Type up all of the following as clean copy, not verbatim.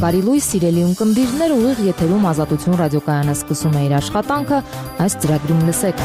Բարի լույս, սիրելի ունկնդիրներ, ուղիղ եթերում Ազատություն ռադիոկայանը սկսում է իր աշխատանքը, այս ծրագրում լսեք։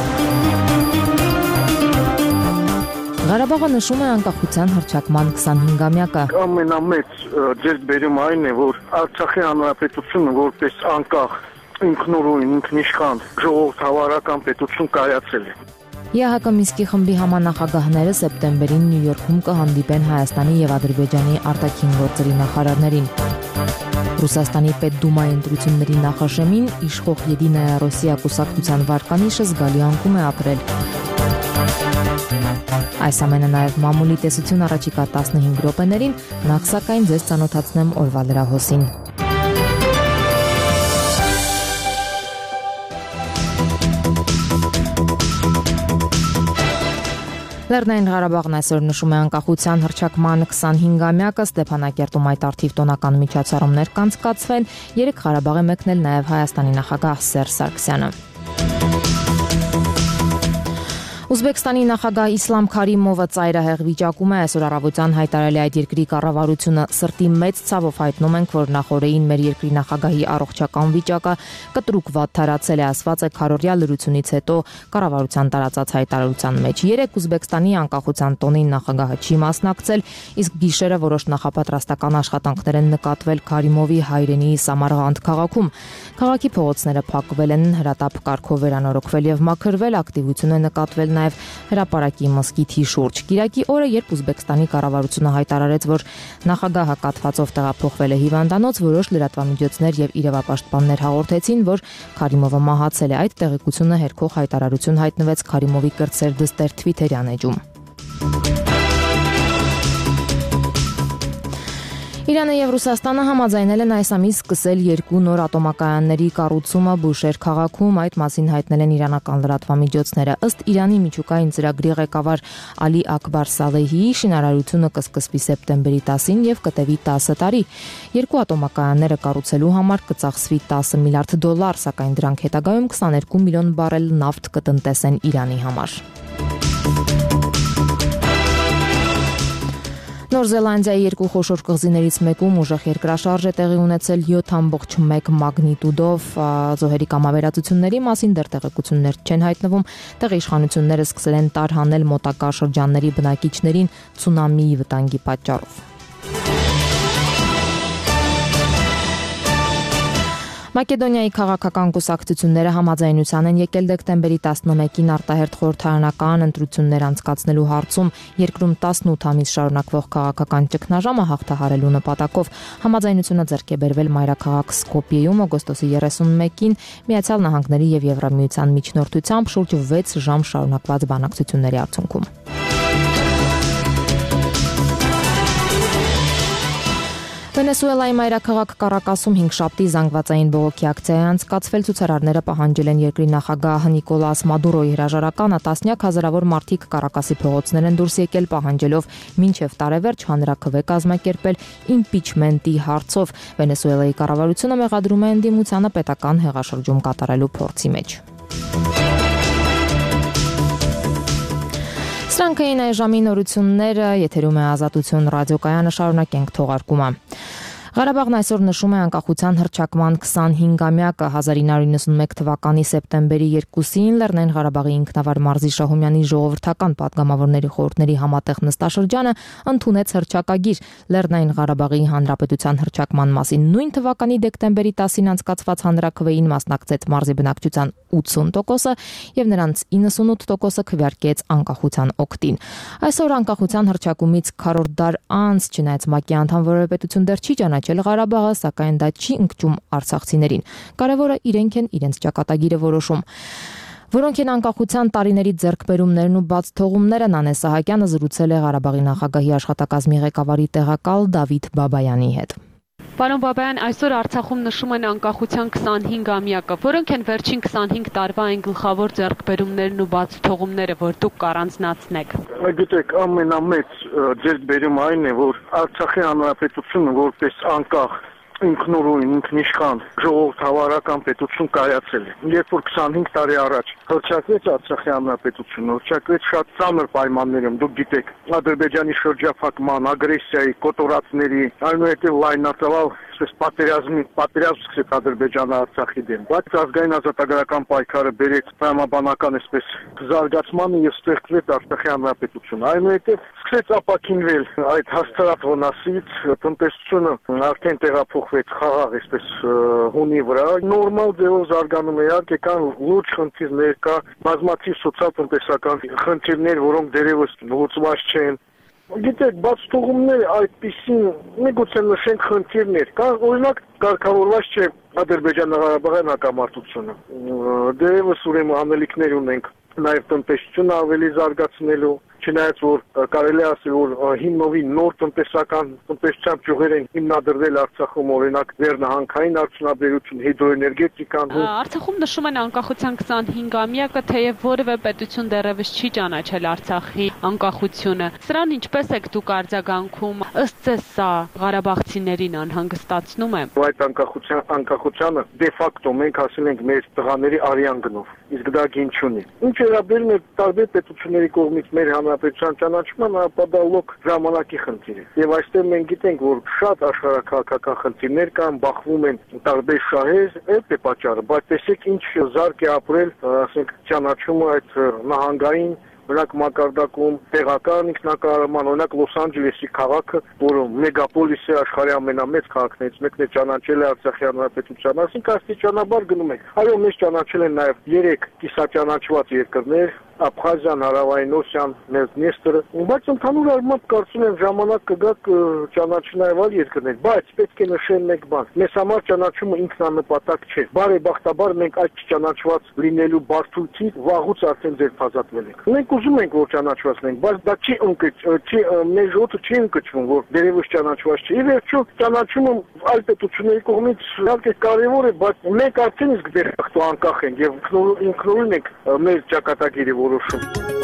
Ղարաբաղը նշում է անկախության հռչակման 25-ամյակը։ Ամենամեծ ձեռքբերումը այն է, որ Արցախի հանրապետությունը որպես անկախ, ինքնուրույն, ինքնիշխան, ժողովրդավարական պետություն կայացել է։ ԵԱՀԿ Մինսկի խմբի համանախագահները սեպտեմբերին Նյու Յորքում կհանդիպեն Հայաստանի եւ Ադրբեջանի արտաքին գործերի նախարարներին։ Ռուսաստանի Պետդումայի ընտրությունների նախաշեմին իշխող Եդինայա Ռոսիա կուսակցության վարկանիշը զգալի անկում է ապրել։ Այս ամենը նաև մամուլի տեսություն առաջիկա 15 րոպեներին, նախ սակայն ձեզ ծանոթացնեմ օրվա լրահոսին։ Լեռնային Ղարաբաղն այսօր նշում է անկախության հռչակման 25-ամյակը, Ստեփանակերտում այդ առթիվ տոնական միջոցառումներ կանցկացվել, երեք Ղարաբաղ է մեկնել նաև Հայաստանի նախագահ Սերժ Սարգսյանը։ Ուզբեկստանի նախագահ Իսլամ Քարիմովը ծայրահեղ վիճակում է, այսօր առավոտյան հայտարարել է այդ երկրի կառավարությունը, սրտի մեծ ցավով հայտնում ենք, որ նախորդին մեր երկրի նախագահի առողջական վիճակը կտրուկ վատթարացել է, ասված է քառօրյա լրությունից հետո կառավարության տարածած հայտարարության մեջ։ Երեք Ուզբեկստանի անկախության տոնին նախագահը չի մասնակցել, իսկ գիշերը որոշ նախապատրաստական աշխատանքներ են նկատվել Քարիմովի հայրենի Սամարղանդ քաղաքում։ Քաղաքի փողոցները փակվել են, հրատապ կարգով վերանորոգվել եւ մաքրվել, ակտիվություն է նկատվել նաև հրապարակի մզկիթի շուրջ։ Կիրակի օրը, երբ Ուզբեկստանի կառավարությունը հայտարարեց, որ նախագահը կաթվածով տեղափոխվել է հիվանդանոց, որոշ լրատվամիջոցներ եւ իրավապաշտպաններ հաղորդեցին, որ Քարիմովը մահացել է։ Այդ տեղեկությունը հերքող հայտարարություն հայտնվեց Քարիմովի կրտսեր դստեր Թվիթերյան էջում։ Իրանը եւ Ռուսաստանը համաձայնել են այս ամիս սկսել երկու նոր ատոմակայանների կառուցումը Բուշեր քաղաքում, այդ մասին հայտնել են իրանական լրատվամիջոցները։ Ըստ Իրանի միջուկային ծրագրի ղեկավար Ալի Ակբար Սալեհիի, շինարարությունը կսկսվի սեպտեմբերի 10-ին եւ կտևի 10 տարի։ Երկու ատոմակայանները կառուցելու համար կծախսվի $10 միլիարդ, սակայն դրանք հետագայում 22 միլիոն բարել նավթ կտնտեսեն Իրանի համար։ Նոր Զելանդիայի երկու խոշոր կղզիներից մեկում ուժեղ երկրաշարժ է տեղի ունեցել 7.1 մագնիտուդով, զոհերի կամավերածությունների մասին դեռ տեղեկություններ չեն հայտնվում, տեղի իշխանությունները սկսել են տարհանել մոտակա շրջանների բնակիչներին ցունամիի վտանգի պատճառով։ Մակեդոնիայի քաղաքական կուսակցությունները համաձայնության են եկել դեկտեմբերի 11-ին արտահերթ խորհրդարանական ընտրություններ անցկացնելու հարցում երկրում 18 ամիս շարունակվող քաղաքական ճգնաժամը հաղթահարելու նպատակով։ Համաձայնությունը ձեռք է բերվել մայրաքաղաք Սկոպիեում օգոստոսի 31-ին Միացյալ Նահանգների եւ Եվրամիության միջնորդությամբ շուրջ 6 ժամ շարունակված բանակցությունների արդյունքում։ Վենեսուելայի մայրաքաղաք Կարակասում 5 շաբթի զանգվածային բողոքի ակցիա է անցկացվել, ցուցարարները պահանջել են երկրի նախագահ Նիկոլաս Մադուրոյի հրաժարականը, տասնյակ հազարավոր մարդիկ Կարակասի փողոցներ են դուրս եկել պահանջելով մինչև տարեվերջ հանրաքվե կազմակերպել իմպիչմենտի հարցով։ Վենեսուելայի կառավարությունը մեղադրում է ընդդիմությանը պետական հեղաշրջում կատարելու փորձի մեջ։ Սրանք էին այս ժամի նորությունները, եթերում է Ազատություն ռադիոկայանը, շարունակենք թողարկումը։ Ղարաբաղն այսօր նշում է անկախության հռչակման 25-ամյակը 1991 թվականի սեպտեմբերի 2-ին Լեռնային Ղարաբաղի ինքնավար մարզի Շահումյանի ժողովրդական պատգամավորների խորհուրդների համատեղ նստաշրջանը ընդունեց հռչակագիր Լեռնային Ղարաբաղի հանրապետության հռչակման մասին։ Նույն թվականի դեկտեմբերի 10-ին անցկացված հանրաքվեին մասնակցեց մարզի բնակչության 80%-ը եւ նրանց 98%-ը քվեարկեց անկախության օգտին։ Այսօր անկախության հռչակումից քառորդ դար անց, չնայած ՄԱԿ-ի անդամ որևէ պետություն դեռ չի ճանաչել Ղարաբաղը, սակայն դա չի ընկճում արցախցիներին։ Կարևորը իրենք են իրենց ճակատագիրը որոշում։ Որոնք են անկախության տարիների ձեռքբերումներն ու բաց թողումները, Նանե Սահակյանը զրուցել է Ղարաբաղի նախագահի աշխատակազմի ղեկավարի տեղակալ Դավիթ Բաբայանի հետ։ Պարոն Բաբայան, այսօր Արցախում նշում են անկախության 25-ամյակը, որոնք են վերջին 25 տարվա այն գլխավոր ձեռքբերումներն ու բաց թողումները, որ դուք կառանձնացնեք։ Գիտեք, ամենամեծ ձեռքբերումը այն է, որ Արցախի հանրապետությունը որպես անկախ, ինքնուրույն, ինքնիշխան ժողովրդավարական պետություն կայացել է։ Երբ որ 25 տարի առաջ հռչակվեց Արցախի հանրապետությունը, հռչակվեց շատ ծանր պայմաններում, դուք գիտեք, Ադրբեջանի շրջափակման, ագրեսիայի, կոտորածների, այնուհետև լայնածավալ պատերազմ սկսեց Ադրբեջանը Արցախի դեմ, բայց ազգային ազատագրական պայքարը բերեց տրամաբանական զարգացմանը եւ ստեղծվեց Արցախի հանրապետությունը։ Այնուհետև սկսեց ապաքինվել այդ հաստատ վնասից, տնտեսությունը արդեն տեղափոխվեց խաղաղ հունի վրա, նորմալ ձևով զարգանում է, իհարկե կան լուրջ խնդիրներ, կա բազմաթիվ սոցիալ-տնտեսական խնդիրներ, որոնք դեռևս լուծված չեն։ Գիտեք, բաց թողումներ այդպիսին միգուցե նշենք խնդիրներ, կան օրինակ կարգավորված չէ Ադրբեջան-Ղարաբաղյան հակամարտությունը։ Դեռևս ուրեմն անելիքներ ունենք նաև տնտեսությունը ավելի զարգացնելու, չնայած որ կարելի ասել որ հիմնովի նոր տնտեսական ճյուղեր են հիմնադրվել Արցախում, օրինակ վերնահանքային արդյունաբերություն, հիդրոէներգետիկան։ Արցախում նշում են անկախության 25-ամյակը, թեև որևէ պետություն դեռևս չի ճանաչել Արցախի անկախությունը։ Սրան ինչպես եք դուք արձագանքում, ըստ ձեզ սա ղարաբաղցիներին անհանգստացնում է։ Այդ անկախությանը դե ֆակտո մենք ասել ենք մեր տղաների արյան գնով, իսկ դա գին չունի։ Ինչ վերաբերում է տարբեր պետությունների կողմից մեր հանրապետության ճանաչմանը, ապա դա լոկ ժամանակի խնդիր է։ Եվ այստեղ մենք գիտենք, որ շատ աշխարհակահաղական խնդիրներ կան, բախվում են տարբեր շահեր, այդ է պատճառը, բայց տեսեք ինչ զարգ է ապրել, ասենք ճանաչումը այդ նահանգային օրինակ մակարդակում տեղական ինքնակառավարման, օրինակ Լոս Անջելեսի քաղաքը, որը մեգապոլիս է, աշխարհի ամենամեծ քաղաքներից մեկն է, ճանաչել է Արցախի հանրապետության, այսինքն աստիճանաբար գնում ենք։ Այո, մեզ ճանաչել են նաև 3 կիսաճանաչված երկրներ, Աբխազիան, Հարավային Օսիան, Ներդնեստրը, բայց ընդհանուր առմամբ կարծում եմ ժամանակ կգա ճանաչի նաև այլ երկրներ, բայց պետք է նշել մեկ բան. մեզ համար ճանաչումը ինքնանպատակ չէ։ Բարեբախտաբար մենք այդ չճանաչված լինելու բարդությունից վաղուց արդեն ձերբազատվել ենք։ Մենք ուզում ենք որ ճանաչված լինենք, բայց դա չի մեր ժողովուրդը չի ընկճվում, որ դերևս ճանաչված չի։ Ի վերջո ճանաչումը այլ պետությունների կողմից իհարկե կարևոր է, բայց մենք արդեն իսկ դեռ անկախ ենք եւ ինքնուրույն ենք մեր ճակատագիրը որոշում։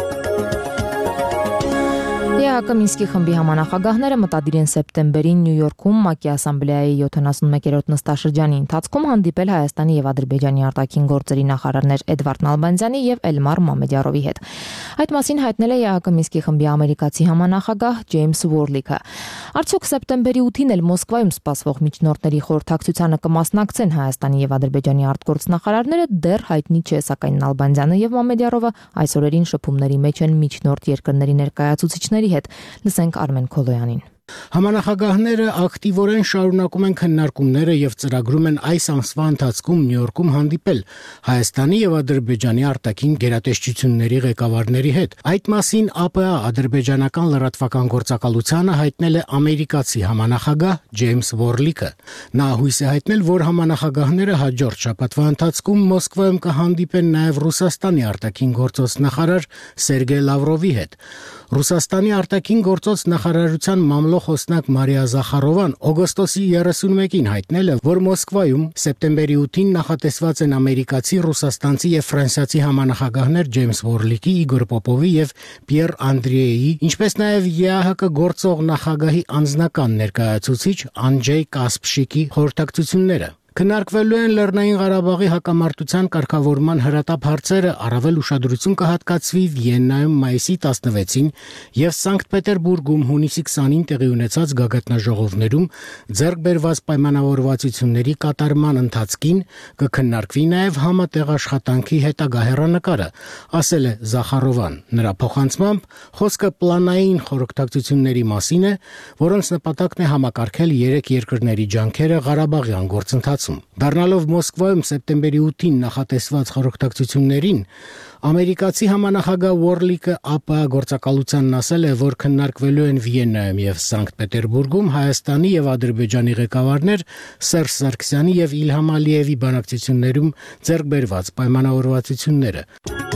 ԵԱՀԿ Մինսկի խմբի համանախագահները մտադիր են սեպտեմբերին Նյու Յորքում ՄԱԿ-ի ասամբլեայի 71-րդ նստաշրջանի ընթացքում հանդիպել Հայաստանի եւ Ադրբեջանի արտաքին գործերի նախարարներ Էդվարդ Նալբանդյանի եւ Էլմար Մամեդյարովի հետ։ Այդ մասին հայտնել է ԵԱՀԿ Մինսկի խմբի ամերիկացի համանախագահ Ջեյմս Ուորլիքը։ Արդյոք սեպտեմբերի 8-ին էլ Մոսկվայում սպասվող միջնորդների խորհրդակցությանը կմասնակցեն Հայաստանի եւ Ադրբեջանի արտգործնախարարները, դեռ հայտնի չէ, սակայն Նալբանդյանը եւ Մամեդյարովը այս օրերին շփումների մեջ են միջնորդ երկրների ներկայացուցիչների հետ։ Լսենք Արմեն Քոլոյանին։ Համանախագահները ակտիվորեն շարունակում են քննարկումները եւ ծրագրում են այս ամսվա ընթացքում Նյու Յորքում հանդիպել Հայաստանի եւ Ադրբեջանի արտաքին գերատեսչությունների ղեկավարների հետ։ Այդ մասին ԱՊԱ ադրբեջանական լրատվական գործակալությանը հայտնել է ամերիկացի համանախագահ Ջեյմս Ուորլիքը։ Նա հույս է հայտնել, որ համանախագահները հաջորդ շաբաթվա ընթացքում Մոսկվայում կհանդիպեն նաեւ Ռուսաստանի արտաքին գործոս նախարար Սերգեյ Լավրովի հետ։ Ռուսաստանի արտաքին գործոս նախարարության մամլոխոսնակ Մարիա Զախարովան օգոստոսի 31-ին հայտնել է, որ Մոսկվայում սեպտեմբերի 8-ին նախատեսված են ամերիկացի, ռուսաստանցի եւ ֆրանսիացի համանախագահներ Ջեյմս Ուորլիքի, Իգոր Պոպովի եւ Պիեր Անդրեյի, ինչպես նաեւ ԵԱՀԿ գործող նախագահի անձնական ներկայացուցիչ Անջեյ Կասպշիկի խորհրդակցությունները։ Քննարկվելու են Լեռնային Ղարաբաղի հակամարտության կարգավորման հրատապ հարցերը, առավել ուշադրություն կհատկացվի Վիեննայում մայիսի 16-ին եւ Սանկտ Պետերբուրգում հունիսի 20-ին տեղի ունեցած գագաթնաժողովներում ձեռք բերված պայմանավորվածությունների կատարման ընթացքին կքննարկվի նաեւ համատեղ աշխատանքի հետագա հեռանկարը, ասել է Զախարովան։ Նրա փոխանցմամբ խոսքը պլանային խորհրդակցությունների մասին է, որոնց նպատակն է համակարգել 3 երկրների ջանքերը Ղարաբաղյան գործընթացում։ Դառնալով Մոսկվայում սեպտեմբերի 8-ին նախատեսված խորհրդակցություններին, ամերիկացի համանախագահ Ուորլիկը ԱՊԱ գործակալությանն ասել է, որ քննարկվելու են Վիեննայում եւ Սանկտ Պետերբուրգում Հայաստանի եւ Ադրբեջանի ղեկավարներ Սերժ Սարգսյանի եւ Իլհամ Ալիևի բանակցություններում ձեռք բերված պայմանավորվածությունները։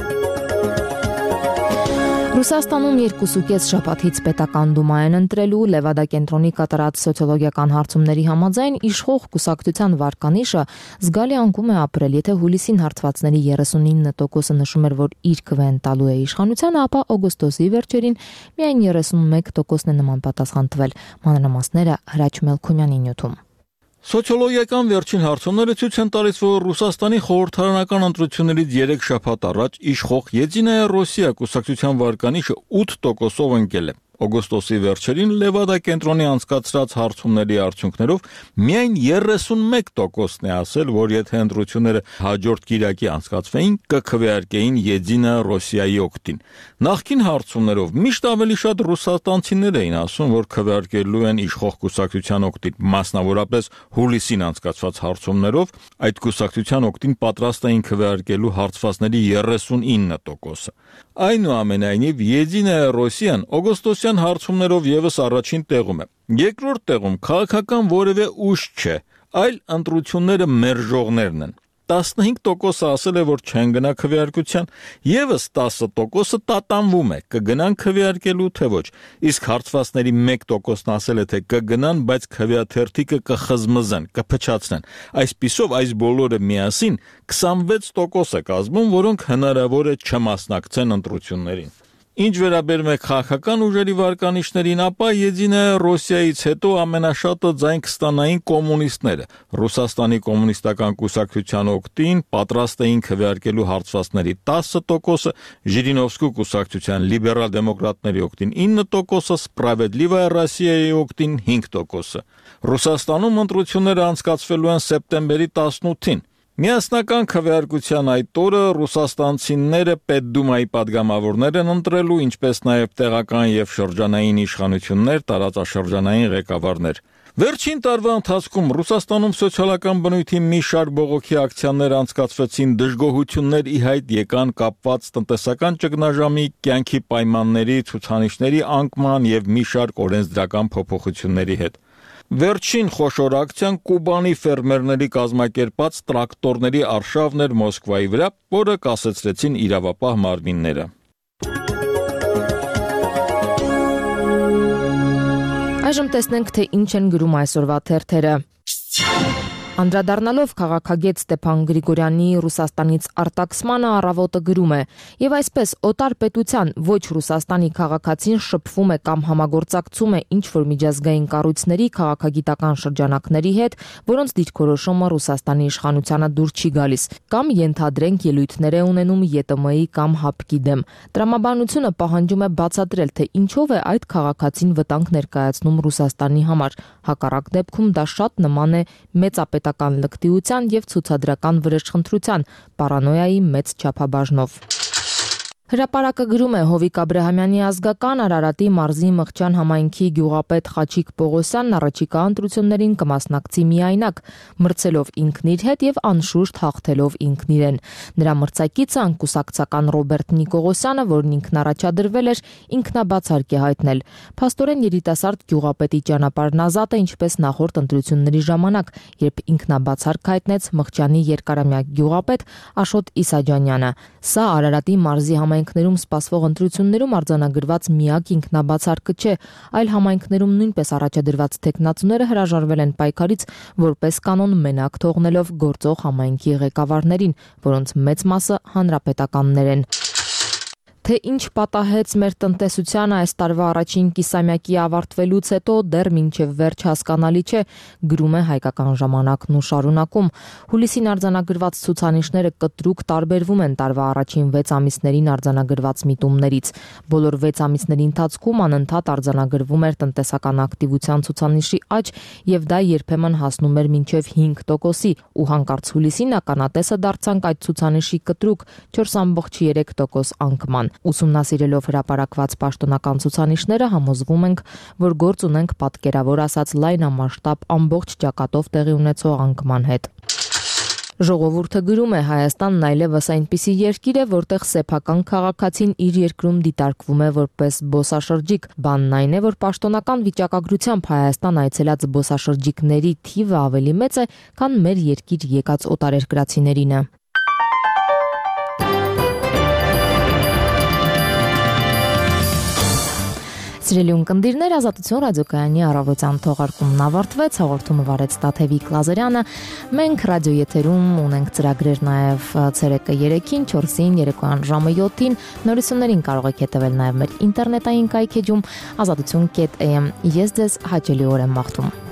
Ռուսաստանում 2.5 շաբաթից պետական դումա են ընտրելու Լևադա կենտրոնի կատարած սոցիոլոգիական հարցումների համաձայն իշխող կուսակցության վարկանիշը զգալի անկում է ապրել, եթե հուլիսին հարցվածների 39%-ը նշում էր, որ իր քվեն տալու է իշխանությանը, ապա օգոստոսի վերջերին միայն 31%-ն է նման պատասխան տվել։ Մանրամասները Հրաչ Մելքոնյանի նյութում։ Սոցիոլոգիական վերջին հարցումները ցույց են տալիս, որ Ռուսաստանի խորհրդարանական ընտրություններից 3 շաբաթ առաջ իշխող Եդինայա Ռոսիա կուսակցության վարկանիշը 8%-ով ընկել է։ Օգոստոսի վերջերին Լևադա կենտրոնի անցկացրած հարցումների արդյունքներով միայն 31%-ն է ասել, որ եթե ընտրությունները հաջորդ կիրակի անցկացվեին, կքվեարկեին Եդինայա Ռոսիայի օգտին։ Նախկին հարցումներով միշտ ավելի շատ ռուսաստանցիներ էին ասում, որ քվեարկելու են իշխող կուսակցության օգտին, մասնավորապես հուլիսին անցկացված հարցումներով այդ կուսակցության օգտին պատրաստ էին քվեարկելու հարցվածների 39%-ը։ Այնուամենայնիվ Եդինայա Ռոսիան օգոստոսյան հարցումներով եւս առաջին տեղում է։ Երկրորդ տեղում քաղաքական որևէ ուժ չէ, այլ ընտրությունները մերժողներն են։ 15%-ը ասել է, որ չեն գնա քվեարկության, եւս 10%-ը տատանվում է, կգնան քվեարկելու թե ոչ։ Իսկ հարցվածների 1%-ն ասել է, թե կգնան, բայց քվեաթերթիկը կխզմզեն, կփչացնեն։ Այսպիսով այս բոլորը միասին 26% է կազմում, որոնք հնարավոր է չմասնակցեն ընտրություններին։ Ինչ վերաբերում է քաղաքական ուժերի վարկանիշներին, ապա Եդինայա Ռոսիայից հետո ամենաշատը ձայն կստանային կոմունիստները։ Ռուսաստանի կոմունիստական կուսակցության օգտին պատրաստ էին քվեարկելու հարցվածների 10%-ը, Ժիրինովսկու կուսակցության լիբերալ դեմոկրատների օգտին 9%-ը, Սպրավեդլիվայա Ռոսիայի օգտին 5%-ը։ Ռուսաստանում ընտրությունները անցկացվելու են սեպտեմբերի 18-ին։ Միասնական քվեարկության այդ օրը ռուսաստանցիները Պետդումայի падգամավորներ են ընտրելու, ինչպես նաև տեղական եւ շրջանային իշխանություններ, տարածաշրջանային ղեկավարներ։ Վերջին տարվա ընթացքում Ռուսաստանում սոցիալական բնույթի մի շարք բողոքի ակցիաներ անցկացվեցին, դժգոհություններ ի հայտ եկան կապված տնտեսական ճգնաժամի, կյանքի պայմանների, ցուցանիշների անկման եւ մի շարք օրենսդրական փոփոխությունների հետ։ Վերջին խոշոր ակցիան Կուբանի ֆերմերների կազմակերպած տրակտորների արշավն էր Մոսկվայի վրա, որը կասեցրեցին իրավապահ մարմինները։ Այժմ տեսնենք, թե ինչ են գրում այսօրվա թերթերը։ Անդրադառնալով քաղաքագետ Ստեփան Գրիգորյանի Ռուսաստանից արտաքսմանը առավոտը գրում է. «Եվ այսպես օտար պետության ոչ Ռուսաստանի քաղաքացին շփվում է կամ համագործակցում է ինչ-որ միջազգային կառույցների քաղաքագիտական շրջանակների հետ, որոնց դիրքորոշումը Ռուսաստանի իշխանությանը դուր չի գալիս, կամ ենթադրենք ելույթներ է ունենում ԵՏՄ-ի կամ ՀԱՊԿ-ի դեմ։ Տրամաբանությունը պահանջում է բացատրել, թե ինչով է այդ քաղաքացին վտանգ ներկայացնում Ռուսաստանի համար։ Հակառակ դեպքում դա շատ նման է մեծապետական լկտիության եւ ցուցադրական վրեժխնդրության, պարանոյայի մեծ չափաբաժնով»։ Հրապարակը գրում է. Հովիկ Աբրահամյանի ազգական Արարատի մարզի Մղջան համայնքի գյուղապետ Խաչիկ Պողոսյանն առաջիկա ընտրություններին կմասնակցի միայնակ, մրցելով ինքն իր հետ եւ անշուշտ հաղթելով ինքն իրեն։ Նրա մրցակիցը անկուսակցական Ռոբերտ Նիկողոսյանը, որն ինքն առաջադրվել էր, ինքնաբացարկ է հայտնել։ Փաստորեն երիտասարդ գյուղապետի ճանապարհն ազատ է, ինչպես նախորդ ընտրությունների ժամանակ, երբ ինքնաբացարկ հայտնեց Մղջանի երկարամյա գյուղապետ Աշոտ Իսաջանյանը։ Սա Արարատի մարզի համայնքներում սպասվող ընտրություններում արձանագրված միակ ինքնաբացարկը չէ, այլ համայնքներում նույնպես առաջադրված տեխնացուները հրաժարվել են պայքարից, որպես կանոն մենակ թողնելով գործող համայնքի ղեկավարներին, որոնց մեծ մասը հանրապետականներ են։ Թե ինչ պատահեց մեր տնտեսությանը այս տարվա առաջին կիսամյակի ավարտվելուց հետո դեռ մինչև վերջ հասկանալի չէ, գրում է Հայկական ժամանակն ու շարունակում։ Հուլիսին արձանագրված ցուցանիշները կտրուկ տարբերվում են տարվա առաջին 6 ամիսներին արձանագրված միտումներից։ Բոլոր 6 ամիսների ընթացքում անընդհատ արձանագրվում էր տնտեսական ակտիվության ցուցանիշի աճ, եւ դա երբեմն հասնում էր մինչև 5%-ի, ու հանկարծ հուլիսին ականատեսը դարձանք այդ ցուցանիշի կտրուկ 4.3% անկման։ Ուսումնասիրելով հրապարակված պաշտոնական ցուցանիշները համոզվում ենք, որ գործ ունենք պատկերավոր ասած լայնամասշտաբ ամբողջ ճակատով տեղի ունեցող անկման հետ։ Ժողովուրդը գրում է. Հայաստանն այլևս այնպիսի երկիր է, որտեղ սեփական քաղաքացին իր երկրում դիտարկվում է որպես զբոսաշրջիկ։ Բանն այն է, որ պաշտոնական վիճակագրությամբ Հայաստան այցելած զբոսաշրջիկների թիվը ավելի մեծ է, քան մեր երկիր եկած օտարերկրացիներինը։ Սիրելի ունկնդիրներ, Ազատություն ռադիոկայանի առավոտյան թողարկումն ավարտվեց, հաղորդումը վարեց Տաթևիկ Լազարյանը։ Մենք ռադիոեթերում ունենք ծրագրեր նաև ցերեկը 3-ին, 4-ին, երեկոյան ժամը 7-ին։ Նորություններին կարող եք հետևել նաև մեր ինտերնետային կայքեջում azatutun.am։ Ես ձեզ հաճելի օր եմ մաղթում։